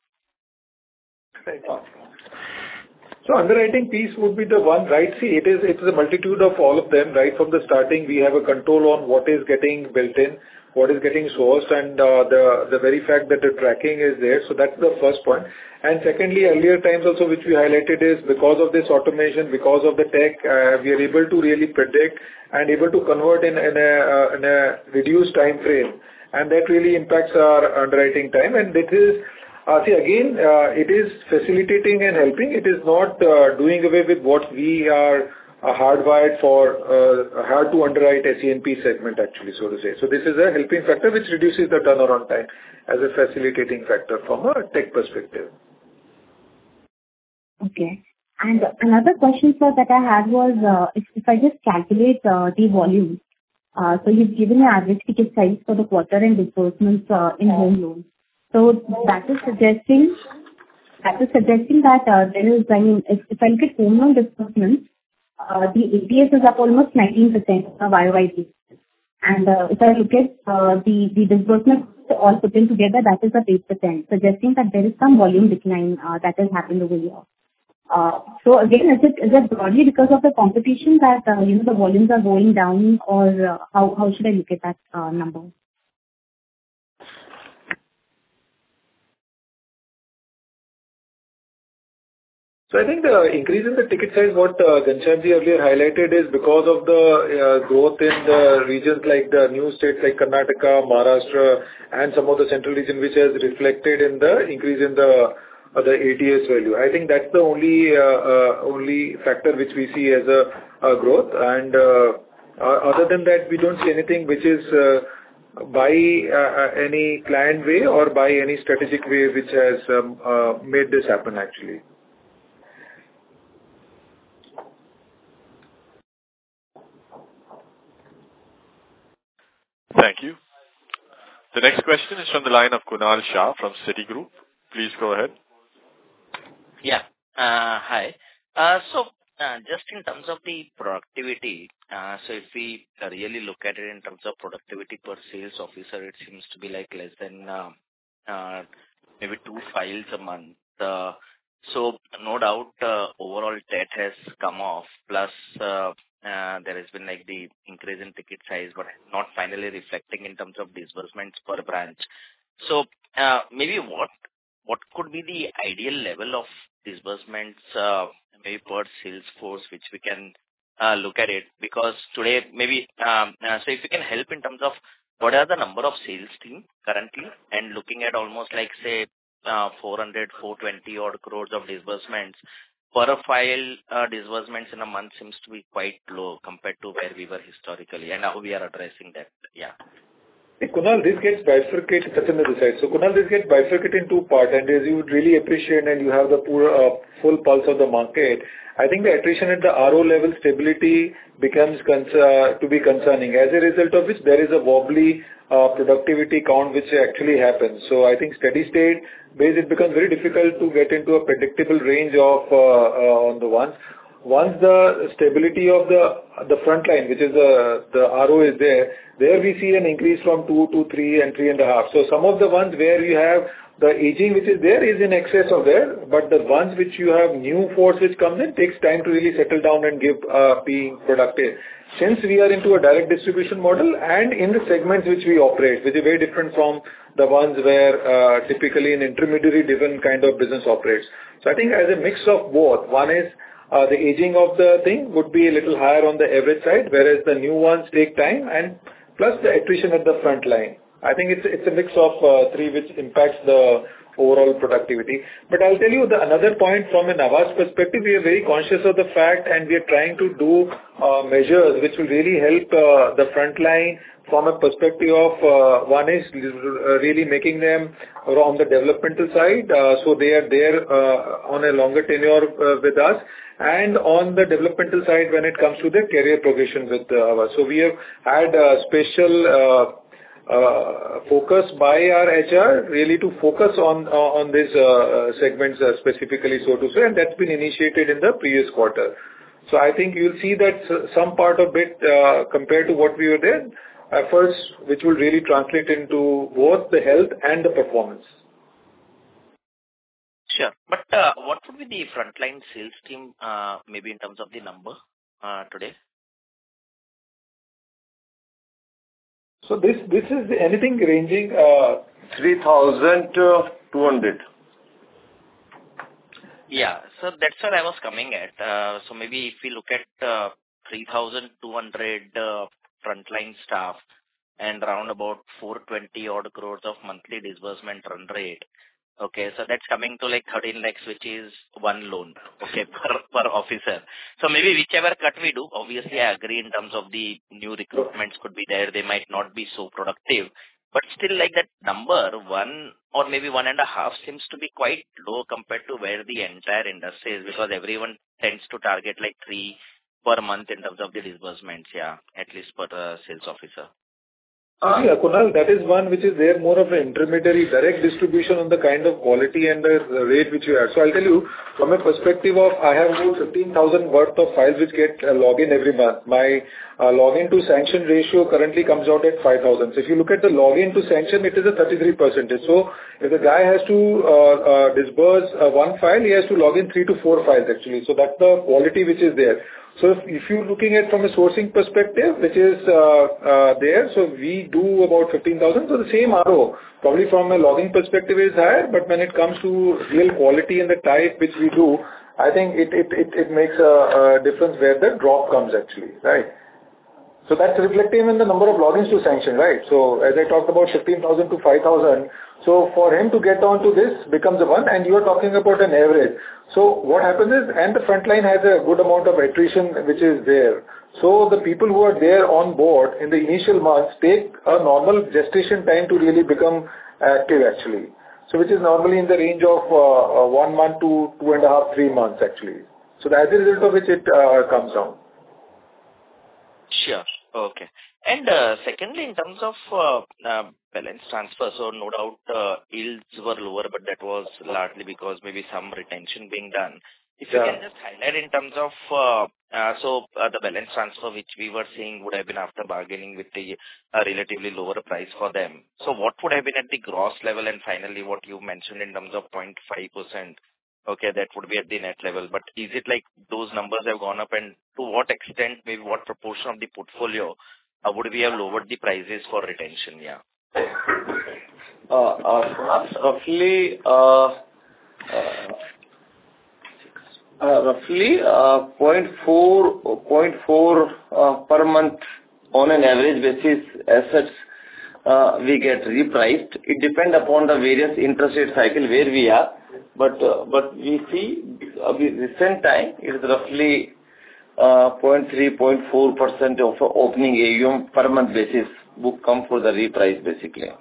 S2: So underwriting piece would be the one, right? See, it is a multitude of all of them, right? From the starting, we have a control on what is getting built in, what is getting sourced, and the very fact that the tracking is there. So that's the first point. And secondly, earlier times also, which we highlighted is because of this automation, because of the tech, we are able to really predict and able to convert in a reduced time frame. And that really impacts our underwriting time. And this is, it is facilitating and helping. It is not doing away with what we are hardwired for hard to underwrite SENP segment actually, so to say. So this is a helping factor which reduces the turnaround time as a facilitating factor from a tech perspective.
S10: Okay. And another question, sir, that I had was, if I just calculate the volume, so you've given an average ticket size for the quarter and disbursements in home loans. So that is suggesting that there is, I mean, if I look at home loan disbursements, the ATS is up almost 19% on a YOY basis. And if I look at the disbursements all put in together, that is up 8%, suggesting that there is some volume decline that has happened over here. So again, is it broadly because of the competition that the volumes are going down, or how should I look at that number?
S2: So I think the increase in the ticket size, what Ghanshyamji earlier highlighted, is because of the growth in the regions like the new states like Karnataka, Maharashtra, and some of the central region, which has reflected in the increase in the ATS value. I think that's the only factor which we see as a growth. And other than that, we don't see anything which is by any planned way or by any strategic way which has made this happen actually.
S1: Thank you. The next question is from the line of Kunal Shah from Citigroup. Please go ahead.
S11: Yeah. Hi. So just in terms of the productivity, so if we really look at it in terms of productivity per sales officer, it seems to be like less than maybe 2 files a month. So no doubt overall debt has come off, plus there has been like the increase in ticket size, but not finally reflecting in terms of disbursements per branch. So maybe what could be the ideal level of disbursements maybe per sales force which we can look at it? Because today maybe so if you can help in terms of what are the number of sales team currently, and looking at almost like say 420 odd crores of disbursements per file, disbursements in a month seems to be quite low compared to where we were historically, and how we are addressing that. Yeah.
S2: Hey, Kunal, this gets bifurcated, Sachin this side. So Kunal, this gets bifurcated in 2 parts, and as you would really appreciate and you have the full pulse of the market, I think the attrition at the RO level stability becomes to be concerning, as a result of which there is a wobbly productivity count which actually happens. So I think steady state base, it becomes very difficult to get into a predictable range of on the ones. Once the stability of the front line, which is the RO is there we see an increase from 2 to 3 and 3.5. So some of the ones where you have the aging which is there is in excess of there, but the ones which you have new force which comes in takes time to really settle down and give being productive. Since we are into a direct distribution model and in the segments which we operate, which is very different from the ones where typically an intermediary driven kind of business operates. So I think as a mix of both, one is the aging of the thing would be a little higher on the average side, whereas the new ones take time, and plus the attrition at the front line. I think it's a mix of 3 which impacts the overall productivity. But I'll tell you another point from an Aavas perspective, we are very conscious of the fact, and we are trying to do measures which will really help the front line from a perspective of one is really making them on the developmental side, so they are there on a longer tenure with us, and on the developmental side when it comes to the career progression with Aavas. So we have had a special focus by our HR really to focus on these segments specifically, so to say, and that's been initiated in the previous quarter. So I think you'll see that some part of it compared to what we were there, efforts which will really translate into both the health and the performance.
S11: Sure. But what would be the frontline sales team maybe in terms of the number today?
S2: So this is anything ranging
S3: 3,200.
S11: Yeah, so that's what I was coming at. So maybe if we look at 3,200 frontline staff and around about 420 odd crores of monthly disbursement run rate, Okay, so that's coming to like 13 lakhs, which is one loan, okay, per officer. So maybe whichever cut we do, obviously I agree in terms of the new recruitments could be there, they might not be so productive, but still like that number, 1 or maybe 1.5 seems to be quite low compared to where the entire industry is, because everyone tends to target like 3 per month in terms of the disbursements, at least per sales officer.
S2: Kunal, that is one which is there more of an intermediary direct distribution on the kind of quality and the rate which you have. So I'll tell you, from a perspective of, I have about 15,000 worth of files which get login every month. My login to sanction ratio currently comes out at 5,000. So if you look at the login to sanction, it is a 33%. So if the guy has to disburse one file, he has to log in 3 to 4 files actually. So that's the quality which is there. So if you're looking at from a sourcing perspective, which is there, so we do about 15,000. So the same RO, probably from a logging perspective is higher, but when it comes to real quality and the type which we do, I think it makes a difference where the drop comes actually, right? So that's reflective in the number of logins to sanction, right? So as I talked about 15,000 to 5,000, so for him to get on to this becomes a one, and you are talking about an average. So what happens is, and the front line has a good amount of attrition which is there. So the people who are there on board in the initial months take a normal gestation time to really become active actually. So which is normally in the range of 1 month to 2.5, 3 months actually. So as a result of which it comes down.
S11: Sure. Okay. And secondly, in terms of balance transfer, so no doubt yields were lower, but that was largely because maybe some retention being done. If you can just highlight in terms of the balance transfer which we were seeing would have been after bargaining with the relatively lower price for them. So what would have been at the gross level, and finally what you mentioned in terms of 0.5%? Okay, that would be at the net level. But is it like those numbers have gone up, and to what extent, maybe what proportion of the portfolio would we have lowered the prices for retention?
S3: Roughly 0.4 per month on an average basis assets we get repriced. It depends upon the various interest rate cycle where we are. But we see recent time it is roughly 0.3-0.4% of opening AUM per month basis book come for the reprice basically.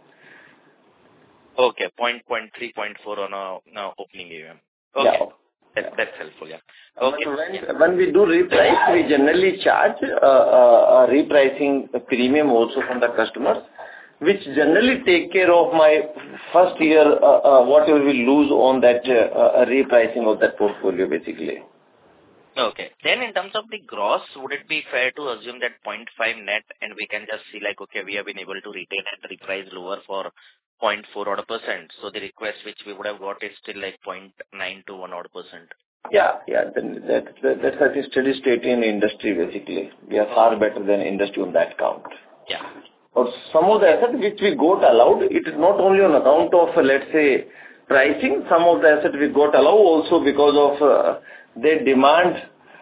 S11: Okay, 0.3, 0.4 on a opening AUM. Okay. Yeah. That's helpful, Okay.
S3: When we do reprice, we generally charge a repricing premium also from the customers, which generally take care of my first year, whatever we lose on that repricing of that portfolio, basically.
S11: Okay. Then in terms of the gross, would it be fair to assume that 0.5 net, and we can just see like, okay, we have been able to retain and reprice lower for 0.4 odd %. So the request which we would have got is still like 0.9 to 1 odd %.
S3: Yeah. Then that's a steady state in industry, basically. We are far better than industry on that count.
S11: Yeah.
S3: Or some of the assets which we got allowed, it is not only on account of, let's say, pricing. Some of the assets we got allowed also because of their demand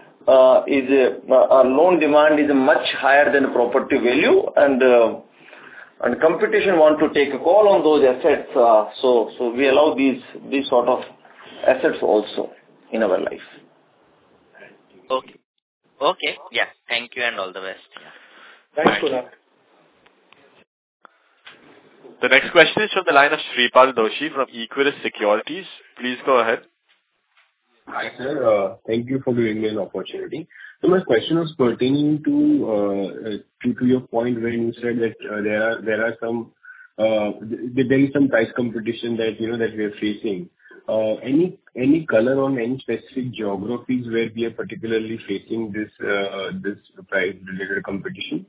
S3: loan demand is much higher than property value, and competition want to take a call on those assets. So we allow these sort of assets also in our life.
S11: Okay. Yeah. Thank you and all the best.
S2: Thanks, Kunal.
S1: The next question is from the line of Shripal Doshi from Equirus Securities. Please go ahead.
S12: Hi, sir. Thank you for giving me an opportunity. So my question was pertaining to your point when you said that there is some price competition that that we are facing. Any color on any specific geographies where we are particularly facing this price related competition?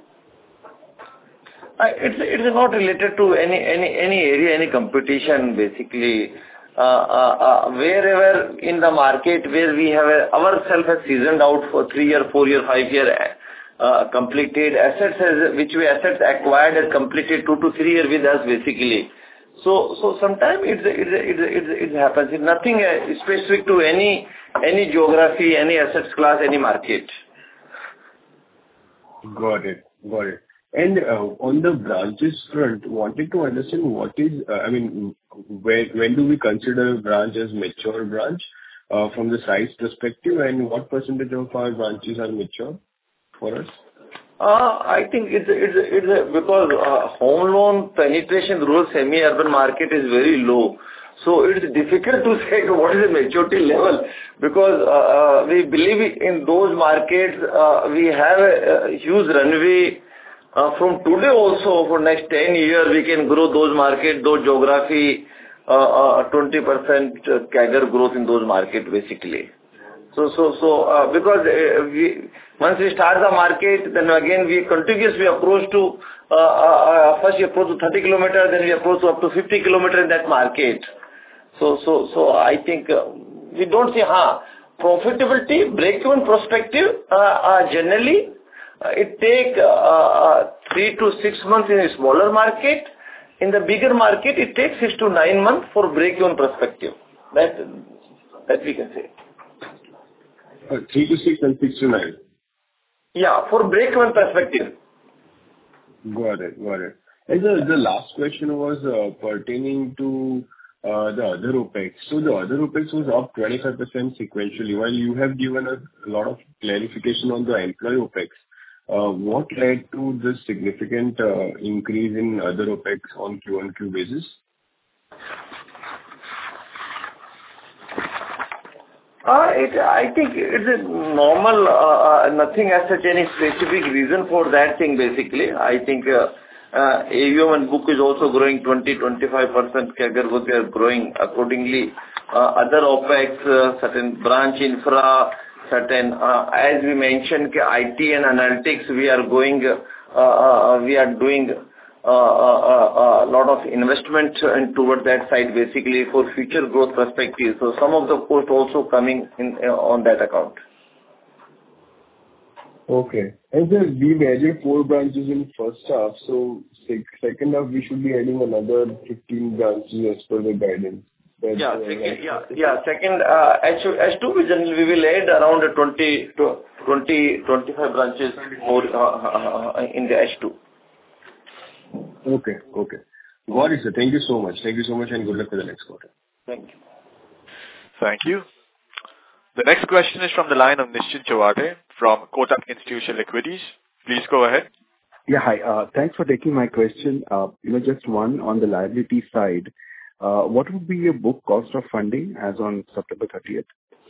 S3: It is not related to any area, any competition, basically. Wherever in the market where we have ourselves has seasoned out for 3-year, 4-year, 5-year completed assets, which we assets acquired and completed 2 to 3 years with us, basically. So sometimes it happens. It's nothing specific to any geography, any assets class, any market.
S12: Got it. And on the branches front, wanted to understand what is, when do we consider a branch as mature branch from the size perspective, and what percentage of our branches are mature for us?
S3: I think it's because home loan penetration rural semi-urban market is very low. So it's difficult to say what is the maturity level, because we believe in those markets we have a huge runway. From today also, for next 10 years, we can grow those markets, those geography, 20% CAGR growth in those markets, basically. So because once we start the market, then again we continuously approach to, first we approach to 30 kilometers, then we approach to up to 50 kilometers in that market. So I think we don't see profitability, break-even perspective, generally, it take 3 to 6 months in a smaller market. In the bigger market, it takes 6 to 9 months for break-even perspective. That we can say.
S12: 3 to 6 and 6 to 9.
S3: Yeah, for break-even perspective.
S12: Got it. And the last question was pertaining to the other OPEX. So the other OPEX was up 25% sequentially, while you have given a lot of clarification on the employee OPEX. What led to this significant increase in other OPEX on Q1Q basis?
S3: I think it's a normal, nothing as such any specific reason for that thing, basically. I think AUM and book is also growing 20-25% CAGR, what we are growing accordingly. Other OPEX, certain branch infra, certain, as we mentioned, IT and analytics, we are doing a lot of investment toward that side, basically for future growth perspective. So some of the cost also coming in on that account.
S12: Okay. And then we've added 4 branches in first half, so second half we should be adding another 15 branches as per the guidance.
S3: Second H2 we will add around 20 to 25 branches more in the H2.
S12: Okay. Got it, sir. Thank you so much, and good luck for the next quarter.
S3: Thank you.
S1: Thank you. The next question is from the line of Nischint Chawathe from Kotak Institutional Equities. Please go ahead.
S13: Yeah, hi. Thanks for taking my question. Just one on the liability side. What would be your book cost of funding as on September 30th?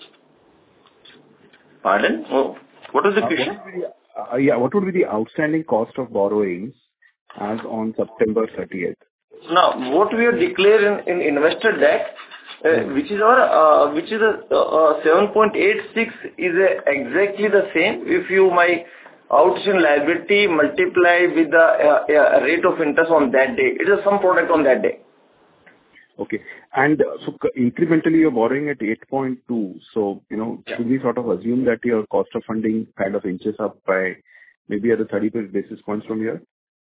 S3: Pardon? What was the question?
S13: What would be the outstanding cost of borrowings as on September 30th?
S3: Now, what we have declared in investor deck, which is a 7.86 is exactly the same. If you my outstanding liability multiply with the rate of interest on that day, it is some product on that day.
S13: Okay. And so incrementally you're borrowing at 8.2. So, should we sort of assume that your cost of funding kind of inches up by maybe at the 30 basis points from here?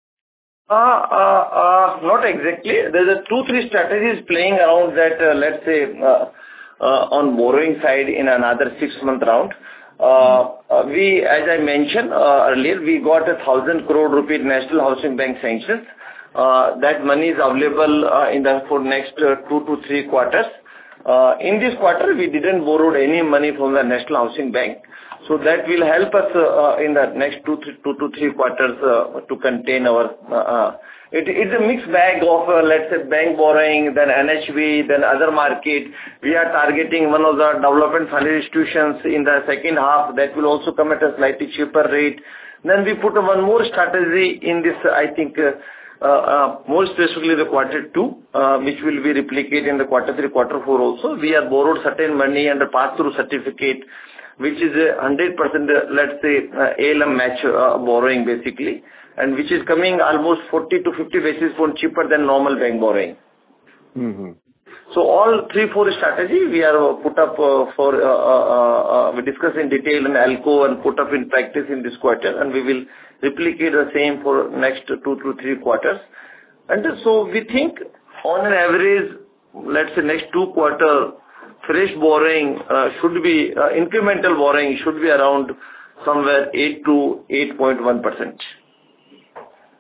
S3: Not exactly. There's 2-3 strategies playing around that, let's say, on borrowing side in another 6-month round. We, as I mentioned earlier, we got 1,000 crore rupee National Housing Bank sanctions. That money is available for next 2 to 3 quarters. In this quarter, we didn't borrow any money from the National Housing Bank. So that will help us in the next 2 to 3 quarters to contain our. It's a mixed bag of, let's say, bank borrowing, then NHB, then other market. We are targeting one of the development financial institutions in the second half that will also come at a slightly cheaper rate. Then we put one more strategy in this, I think, more specifically the quarter 2, which will be replicated in the quarter 3, quarter 4 also. We have borrowed certain money under pass-through certificate, which is 100%, let's say, ALM match borrowing basically, and which is coming almost 40 to 50 basis points cheaper than normal bank borrowing.
S13: Mm-hmm.
S3: So all 3-4 strategy we are put up we discuss in detail in ALCO and put up in practice in this quarter, and we will replicate the same for next 2 to 3 quarters. And so we think on an average, let's say next 2 quarter, fresh borrowing should be, incremental borrowing should be around somewhere 8 to 8.1%.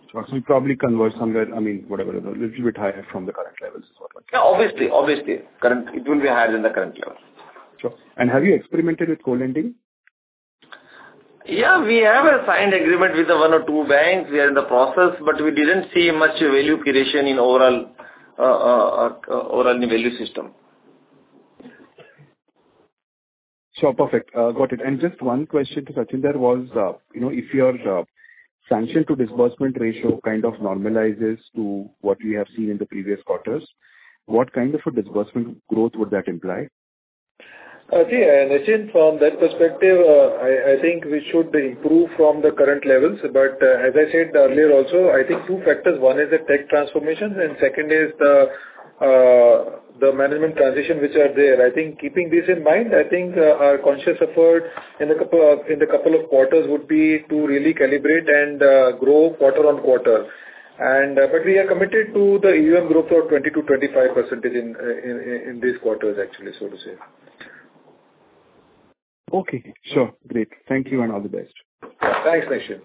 S13: Sure. So you probably convert somewhere, I mean, whatever, a little bit higher from the current levels is what I'm
S3: Yeah, obviously. It will be higher than the current level.
S13: Sure. And have you experimented with co-lending?
S3: Yeah, we have a signed agreement with the one or two banks. We are in the process, but we didn't see much value creation in overall value system.
S13: Sure, perfect. Got it. And just one question to Sachinder was, if your sanction to disbursement ratio kind of normalizes to what we have seen in the previous quarters, what kind of a disbursement growth would that imply?
S2: See, Nischint, from that perspective, I think we should improve from the current levels. But as I said earlier also, I think two factors. One is the tech transformations and second is the management transition which are there. I think keeping this in mind, I think our conscious effort in the couple of quarters would be to really calibrate and grow quarter on quarter. But we are committed to the AUM growth of 20 to 25% in these quarters, actually, so to say.
S13: Okay, sure. Great. Thank you and all the best.
S2: Thanks, Nischint.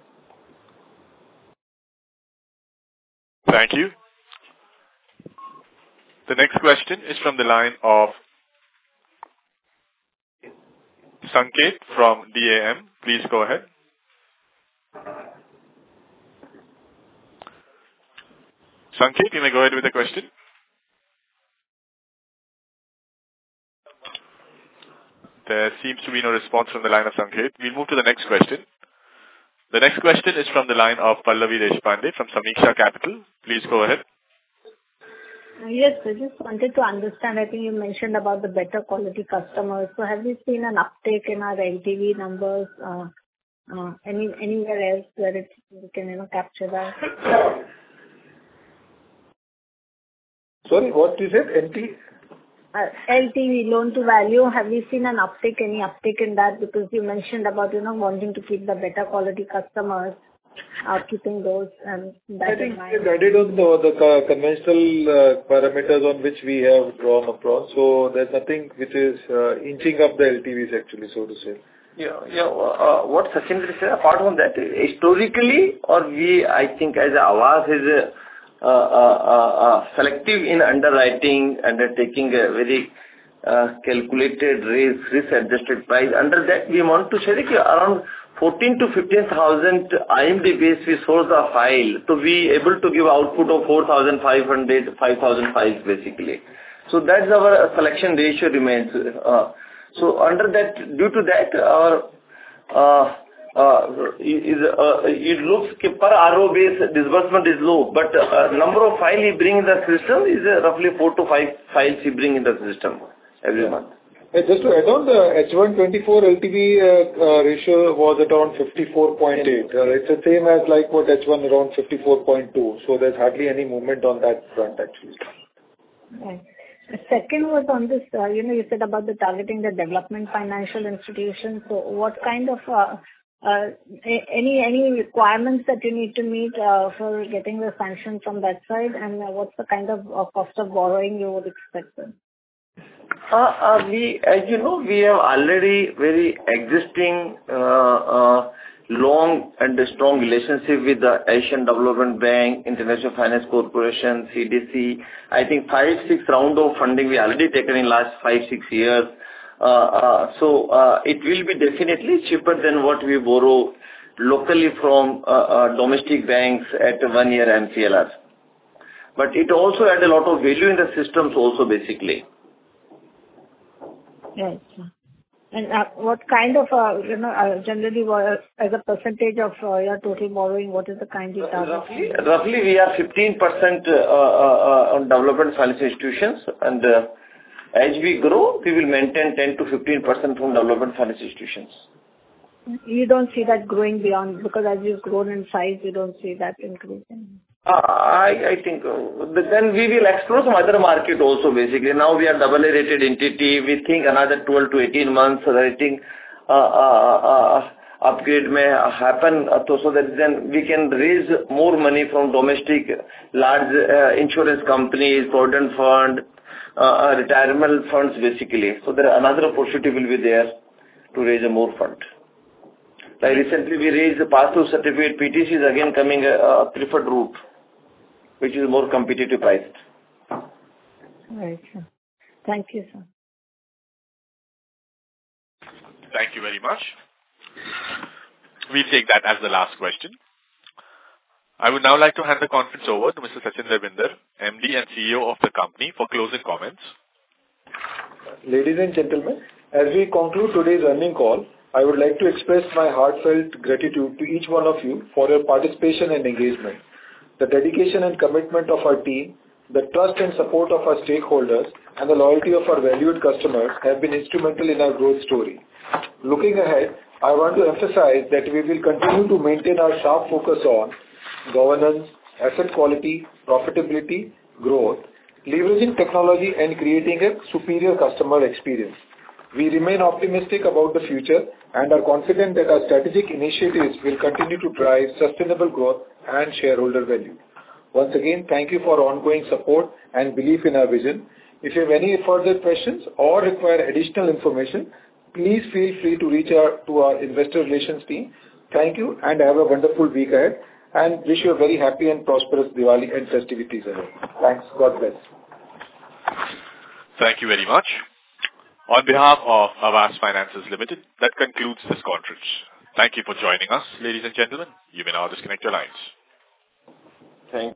S1: Thank you. The next question is from the line of Sanket from DAM. Please go ahead. Sanket, you may go ahead with the question. There seems to be no response from the line of Sanket. We'll move to the next question. The next question is from the line of Pallavi Deshpande from Sameeksha Capital. Please go ahead.
S14: Yes, I just wanted to understand, I think you mentioned about the better quality customers. So have you seen an uptake in our LTV numbers anywhere else where we can capture that?
S2: Sorry, what you said?
S14: LTV, loan to value, have you seen any uptick in that? Because you mentioned about, wanting to keep the better quality customers, keeping those and that in mind.
S2: I think we added on the conventional parameters on which we have drawn upon. So there's nothing which is inching up the LTVs actually, so to say.
S3: Yeah. What Sachinder said, apart from that, historically, I think as Aavas is selective in underwriting, undertaking a very calculated risk-adjusted price. Under that, we want to say that around 14 to 15,000 IMD base we source a file to be able to give output of 4,500, 5,005 basically. So that's our selection ratio remains. So under that, due to that, our it looks per RO base disbursement is low, but number of files he bring in the system is roughly 4 to 5 files he bring in the system every month.
S2: Just to add on, the H124 LTV ratio was at around 54.8. It's the same as like what H1 around 54.2. So there's hardly any movement on that front actually.
S14: Right. The second was on this, you said about the targeting the development financial institutions. So what kind of any requirements that you need to meet for getting the sanction from that side, and what's the kind of cost of borrowing you would expect then?
S3: As you know, we have already very existing long and strong relationship with the Asian Development Bank, International Finance Corporation, CDC. I think 5-6 round of funding we already taken in last 5-6 years. So it will be definitely cheaper than what we borrow locally from domestic banks at 1 year MCLR. But it also adds a lot of value in the systems also basically.
S14: Yes. And what kind of, generally as a percentage of your total borrowing, what is the kind you target?
S3: Roughly we are 15% on development financial institutions, and as we grow, we will maintain 10 to 15% from development financial institutions.
S14: You don't see that growing beyond, because as you've grown in size, you don't see that increasing?
S3: I think then we will explore some other market also basically. Now we are AA rated entity. We think another 12 to 18 months rating upgrade may happen so that then we can raise more money from domestic large insurance companies, provident fund, retirement funds basically. So there another opportunity will be there to raise a more fund. Like recently we raised the pass-through certificate. PTC is again coming a preferred route, which is more competitive priced.
S14: Right, sir. Thank you, sir.
S1: Thank you very much. We'll take that as the last question. I would now like to hand the conference over to Mr. Sachin Davinder, MD and CEO of the company, for closing comments.
S2: Ladies and gentlemen, as we conclude today's earnings call, I would like to express my heartfelt gratitude to each one of you for your participation and engagement. The dedication and commitment of our team, the trust and support of our stakeholders, and the loyalty of our valued customers have been instrumental in our growth story. Looking ahead, I want to emphasize that we will continue to maintain our sharp focus on governance, asset quality, profitability, growth, leveraging technology, and creating a superior customer experience. We remain optimistic about the future and are confident that our strategic initiatives will continue to drive sustainable growth and shareholder value. Once again, thank you for ongoing support and belief in our vision. If you have any further questions or require additional information, please feel free to reach out to our investor relations team. Thank you and have a wonderful week ahead, and wish you a very happy and prosperous Diwali and festivities ahead. Thanks. God bless.
S1: Thank you very much. On behalf of Aavas Financiers Limited, that concludes this conference. Thank you for joining us, ladies and gentlemen. You may now disconnect your lines.
S3: Thank you.